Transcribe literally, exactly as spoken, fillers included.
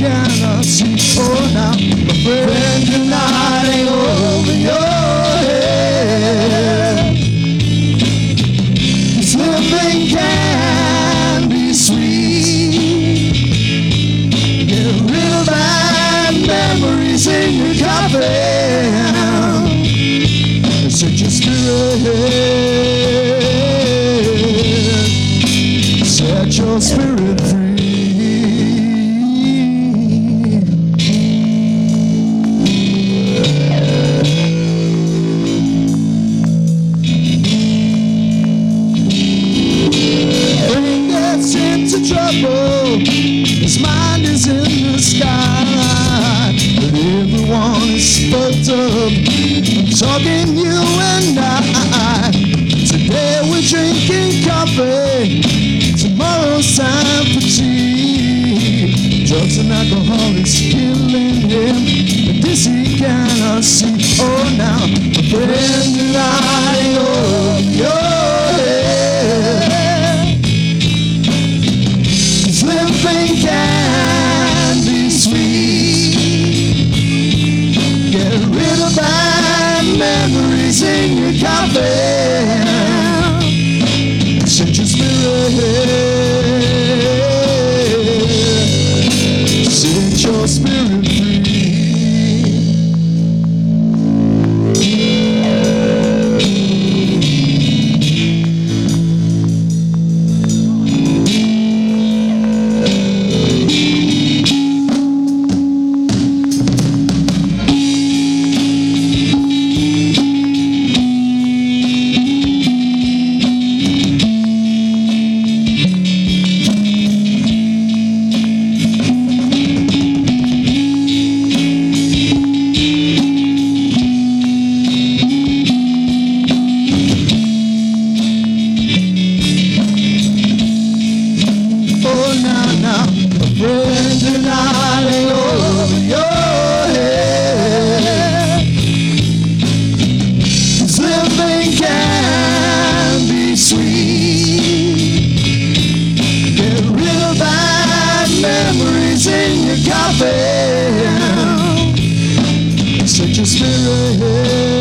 cannot see. Oh, now, my friend, you're nodding over your head. This living can be sweet. Get rid of bad memories in your coffin. Set your spirit, set your spirit free. When he gets into trouble, his mind is in the sky, but everyone is fucked up. I'm talking you and I. Today we're drinking coffee, tomorrow's time for tea. Drugs and alcohol is killing him, but this he cannot see. Oh, now, my friend, you're lying over your head. This living can be sweet. Get rid of bad memories in your coffin. Set your spirit, set your spirit free. In your coffin, set your spirit.